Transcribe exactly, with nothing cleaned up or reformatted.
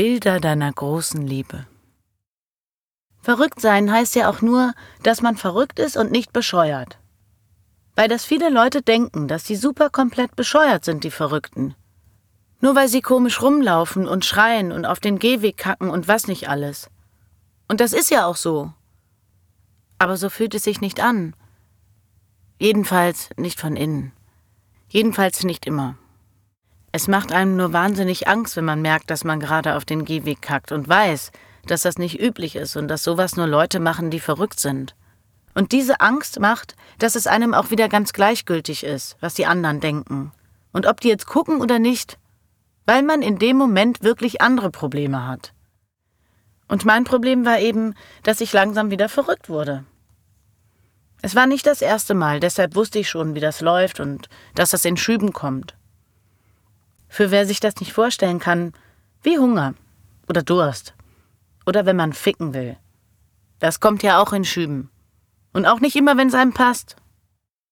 Bilder deiner großen Liebe. Verrückt sein heißt ja auch nur, dass man verrückt ist und nicht bescheuert. Weil das viele Leute denken, dass sie super komplett bescheuert sind, die Verrückten. Nur weil sie komisch rumlaufen und schreien und auf den Gehweg kacken und was nicht alles. Und das ist ja auch so. Aber so fühlt es sich nicht an. Jedenfalls nicht von innen. Jedenfalls nicht immer. Es macht einem nur wahnsinnig Angst, wenn man merkt, dass man gerade auf den Gehweg kackt und weiß, dass das nicht üblich ist und dass sowas nur Leute machen, die verrückt sind. Und diese Angst macht, dass es einem auch wieder ganz gleichgültig ist, was die anderen denken. Und ob die jetzt gucken oder nicht, weil man in dem Moment wirklich andere Probleme hat. Und mein Problem war eben, dass ich langsam wieder verrückt wurde. Es war nicht das erste Mal, deshalb wusste ich schon, wie das läuft und dass das in Schüben kommt. Für wer sich das nicht vorstellen kann, wie Hunger oder Durst oder wenn man ficken will. Das kommt ja auch in Schüben. Und auch nicht immer, wenn es einem passt.